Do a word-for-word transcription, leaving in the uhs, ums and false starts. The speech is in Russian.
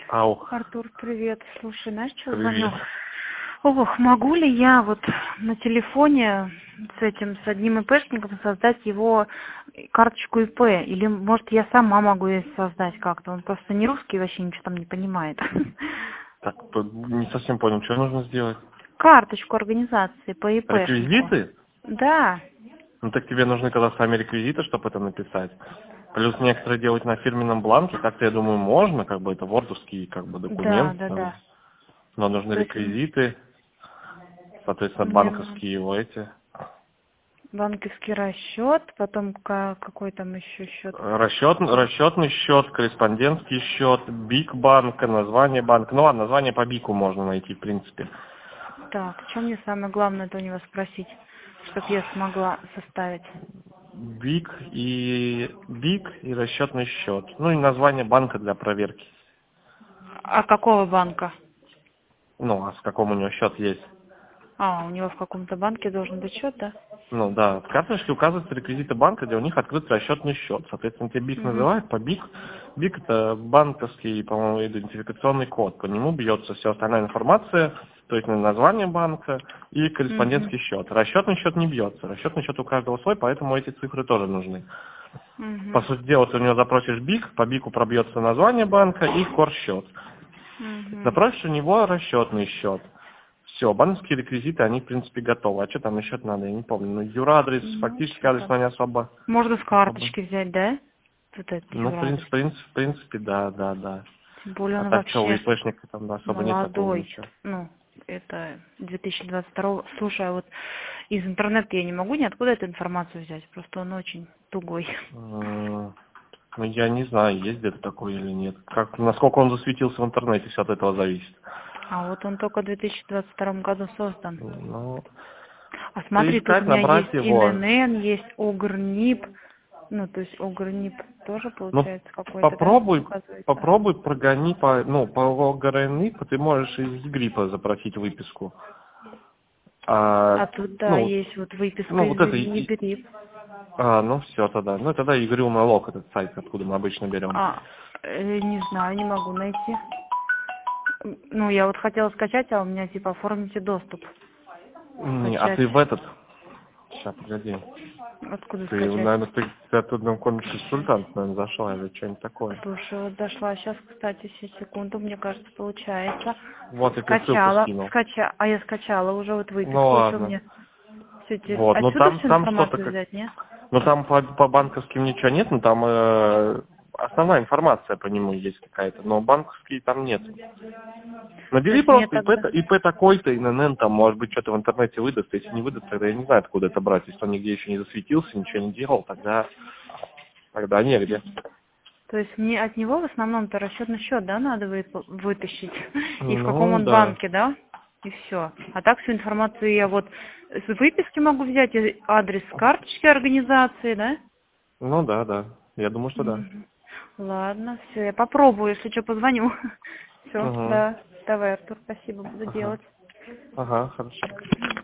Ау. Артур, привет. Слушай, знаешь, что Привет. звоню? Ох, могу ли я вот на телефоне с этим, с одним ИПшником создать его карточку ИП? Или, может, я сама могу ее создать как-то? Он просто не русский, вообще ничего там не понимает. Так, п- не совсем понял, что нужно сделать? Карточку организации по ИПшнику. Реквизиты? Да. Ну так тебе нужны когда сами реквизиты, чтобы это написать. Плюс некоторые делать на фирменном бланке, как-то, я думаю, можно, как бы это вордовский как бы Да, документ, да, там. да. Но нужны То есть реквизиты, соответственно, мне нужен банковские его эти. банковский расчет, потом ка- какой там еще счет? Расчет, расчетный счет, корреспондентский счет, БИК банка, название банка. Ну ладно, название по БИКу можно найти, в принципе. Так, что мне самое главное это у него спросить, чтобы я смогла составить? БИК и БИК и расчетный счет. Ну и название банка для проверки. А какого банка? Ну, а с каком у него счет есть? А, у него в каком-то банке должен быть счет, да? Ну да, в карточке указываются реквизиты банка, где у них открыт расчетный счет. Соответственно, тебе БИК Угу. называют по БИК. БИК это банковский, по-моему, идентификационный код. По нему бьется вся остальная информация, то есть название банка и Угу. корреспондентский счет. Расчетный счет не бьется. Расчетный счет у каждого свой, поэтому эти цифры тоже нужны. По Угу. сути дела, ты у него запросишь БИК, по БИКу пробьется название банка и корсчет. Угу. Запросишь у него расчетный счет. Все, банковские реквизиты, они, в принципе, готовы. А что там еще надо, я не помню. Ну, юрадрес, Ну, фактически что адрес, там? но не особо. Можно с особо. карточки взять, да? Вот этот Ну, в принципе, юрадрес. в принципе, в принципе, да, да, да. Тем более А он так что, у вообще ИПшника там да, особо нет такого молодой. ничего. Ну, это две тысячи двадцать второго. Слушай, а вот из интернета я не могу ниоткуда эту информацию взять. Просто он очень тугой. М, Ну, я не знаю, есть где-то такое или нет. Как, насколько он засветился в интернете, все от этого зависит. А вот он только в две тысячи двадцать втором году создан. Ну, А смотри, тут у поискать, меня набрать есть его. ИНН, есть ОГРНИП. Ну, то есть ОГРНИП тоже Ну, получается какой-то, да, попробуй, указывается? попробуй прогони по, ну, по ГРНИ, ты можешь из гриппа запросить выписку. А, А тут, да, ну, есть вот выписка ну, вот из это, и- и- ИНИБРИП. а, ну, все тогда. Ну, тогда Игрю Налог, этот сайт, откуда мы обычно берем. А, э, не знаю, не могу найти. М, Ну, я вот хотела скачать, а у меня типа оформите доступ. Не, а Скачать. ты в этот, сейчас, погоди, Откуда ты, скачать? наверное, ты, ты оттуда на какой-нибудь консультант, наверное, зашла или что-нибудь такое. Слушай, вот дошла сейчас, кстати, сейчас, секунду, мне кажется, получается. Вот, я тебе ссылку Скачала, скинул. скача, а я скачала уже вот Ну, выписку, и что ладно. мне? Все, те- Вот, ну отсюда там, всю там что-то информацию как... взять, не? Ну, там по, по банковским ничего нет, но там э, основная информация по нему есть какая-то, но банковские там нет. То Набери есть мне просто ИП, тогда... та- ИП такой-то, ИНН, там, может быть, что-то в интернете выдаст. Если не выдаст, тогда я не знаю, откуда это брать. Если он нигде еще не засветился, ничего не делал, тогда, тогда негде. То есть мне от него в основном-то расчетный счет, да, надо вып- вытащить? И в каком Ну, он да. банке, да? И все. А так всю информацию я вот с выписки могу взять, и адрес карточки организации, да? Ну, да, да. Я думаю, что да. Мгм. Ладно, все, я попробую, если что, позвоню. Все, Угу. да. Давай, Артур, спасибо, буду Ага. делать. Ага, хорошо.